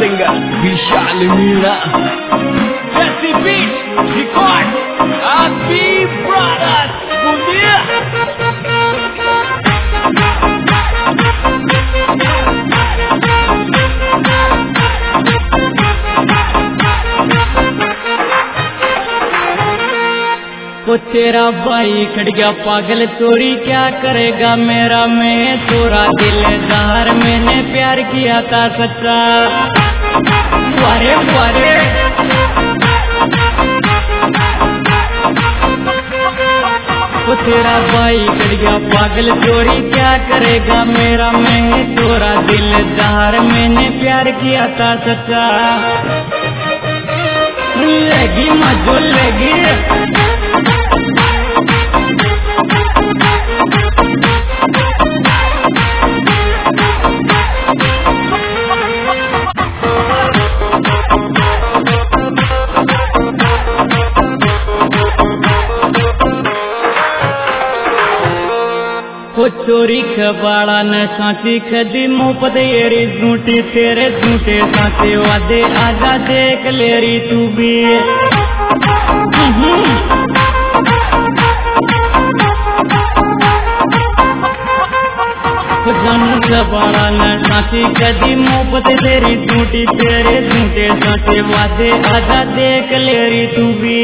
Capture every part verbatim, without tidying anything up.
Singer Vishal Meena. जैसी beat record RP brothers बुंदिया। वो तेरा भाई खड़ गया पागल चोरी क्या करेगा मेरा मैं तोरा दिलदार मैंने प्यार किया था सच्चा। वारे वारे वो तेरा भाई खड़ गया पागल चोरी क्या करेगा मेरा मैं तोरा दिलदार मैंने प्यार किया था सच्चा। लगी मजो लगी चोरी खबाड़ा न सांची खदी मुफ्त येरी झूठी तेरे झूठे सांचे वादे आजा देख लेरी तू भी। जानू खबाड़ा न सांची खदी मुफ्त तेरी झूठी तेरे झूठे सांचे वादे आजा देख लेरी तू भी।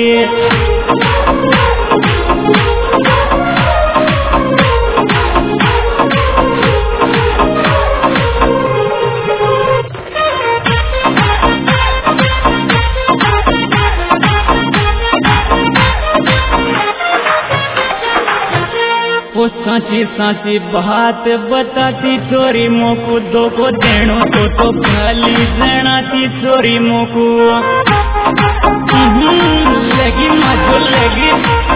वो सांची सांची बात बताती चोरी मोकू दो को देणो तो तो खाली जनाती चोरी मोकू। लगी मजो लगी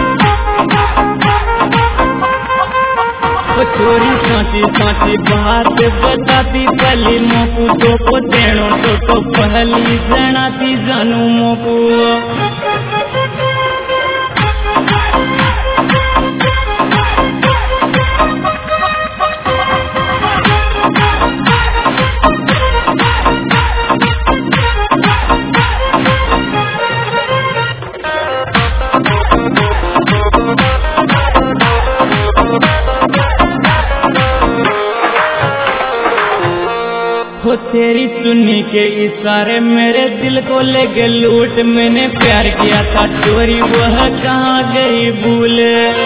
वो चोरी सांची सांची बात बताती पहली मोकू दो को देणो तो तो पहली जनाती जानू मोकू। वो तेरी सुन्नी के इशारे मेरे दिल को ले गए लूट मैंने प्यार किया था चोरी वह कहाँ गई भूल।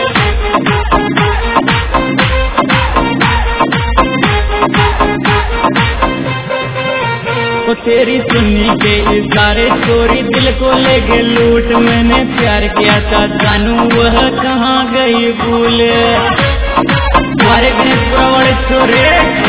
वो तेरी सुन्नी के इशारे चोरी दिल को ले गए लूट मैंने प्यार किया था जानू वह कहाँ गई भूल। तुम्हारे गणेश प्रवण चोरे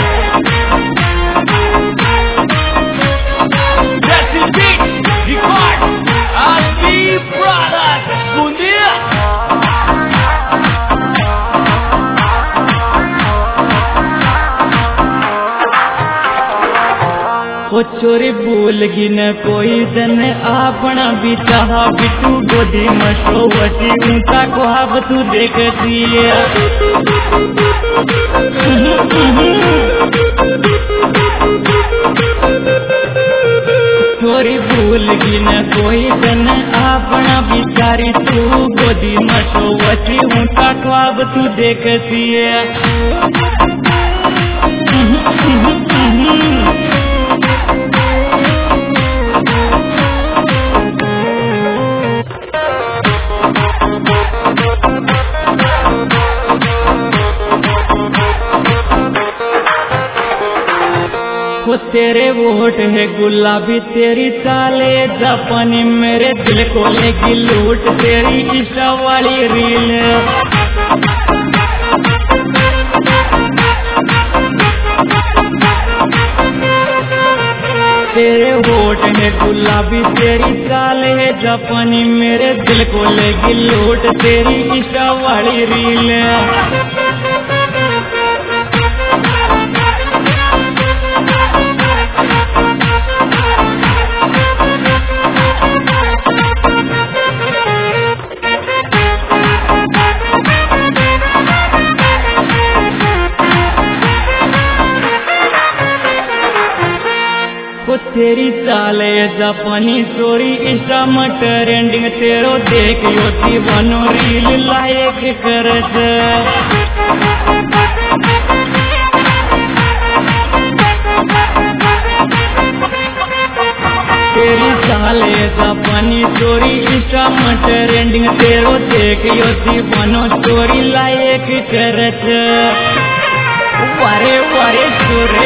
वो चोरी भूल गी न कोई जन अपना भी चाहा बिटू गोदी मशोवटी ऊंचा को अब तू देखती है। चोरी भूल गी न कोई जन अपना बिचारी तू गोदी मशोवटी ऊंचा को अब तू देखती है। वो तेरे वोट है गुलाबी तेरी चाले जापानी मेरे दिल को लेगी लूट तेरी इंस्टा वाली रील। तेरे वोट है गुलाबी तेरी चाल है जापानी मेरे दिल को लेगी लूट तेरी इंस्टा वाली रील। हो तेरी चाले जापानी चोरी इंस्टा में ट्रेंडिंग तेरो देख योती बनो रील लायक करत तेरी चाले जापानी चोरी इंस्टा में ट्रेंडिंग तेरो देख योती बनो चोरी लायक करत वारे वारे चोरे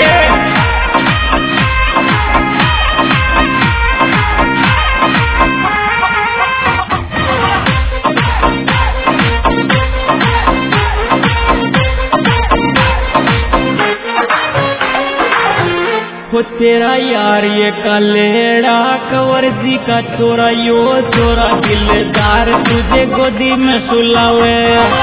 हो तेरा यार ये कलेड़ा कवर जी का चोरा यो चोरा दिलदार तुझे गोदी में सुलावे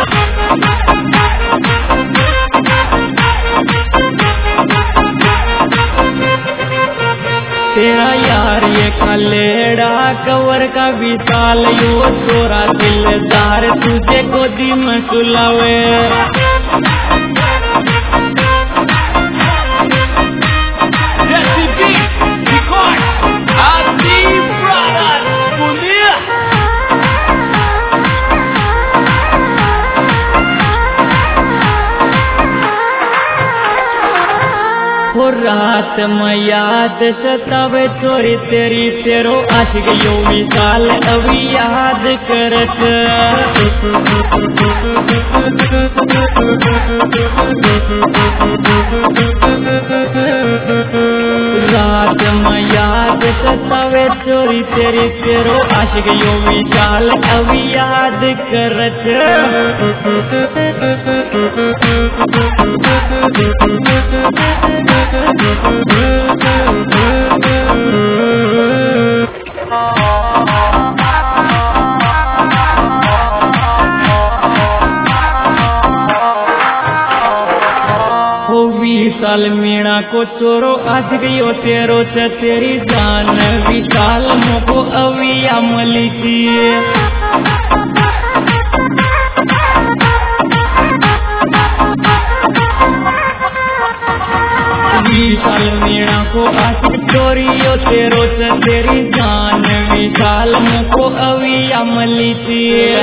तेरा यार ये कलेड़ा कवर का विशाल यो चोरा दिलदार तुझे गोदी में सुलावे हो रात में याद सतावे चोरी तेरी तेरो आशिक यो विशाल अभी याद करत रात में याद सतावे चोरी तेरी तेरो आशिक यो विशाल अभी याद करत विशाल मीणा को चोरो आज गयो तेरो से तेरी जान विशाल मोको अविया मली थी विशाल मीणा को आज चोरियो तेरो से तेरी जान विशाल मोको अविया मली थी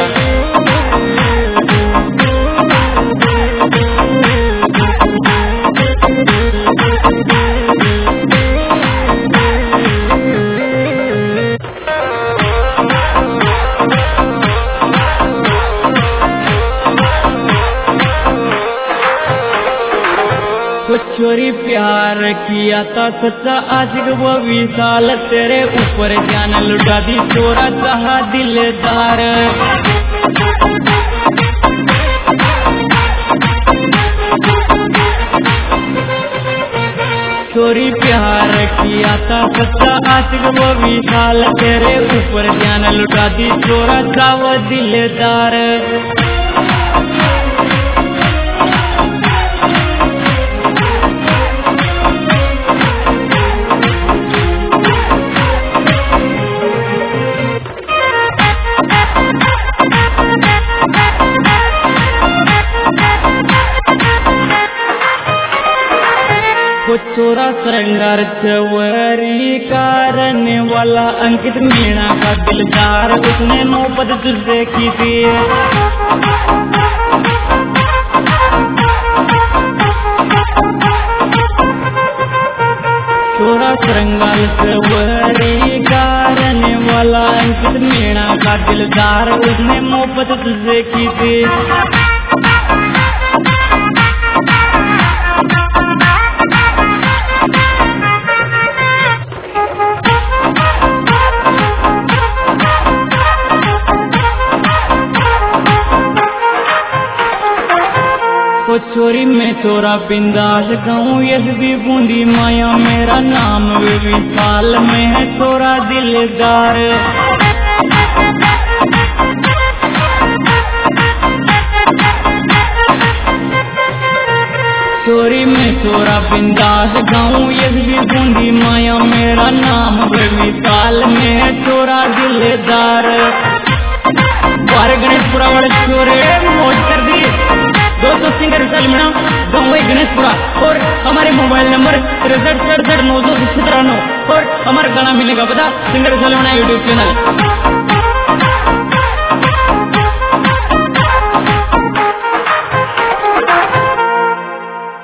चोरी प्यार किया था सच्चा आशिक वो विशाल तेरे ऊपर जान लुटा दी चोरा चाहा दिलदार चोरी प्यार किया था सच्चा आशिक वो विशाल तेरे ऊपर जान लुटा दी चोरा चाहा दिलदार चोरा श्रृंगार चवरी करने वाला अंकित मीणा का दिलदार उसने मोहब्बत तुझसे की थी चोरा श्रृंगार चवरी करने वाला अंकित मीणा का दिलदार उसने मोहब्बत तुझसे की थी चोरी में चोरा बिंदास गाऊं यस भी बूंदी माया मेरा नाम वे विशाल में है चोरा दिलदार चोरी में चोरा बिंदास गाऊं यस भी बूंदी माया मेरा नाम वे विशाल में है चोरा दिलदार बार गणेशपुरा वाले चोरे मौज कर दी दोस्तों सिंगर विशाल मीणा, गाँव है गणेशपुरा, और हमारे मोबाइल नंबर तिरसठ सड़सठ नौ सौ तिरानवे, और हमारा गाना मिलेगा पता singer Vishal Meena YouTube channel.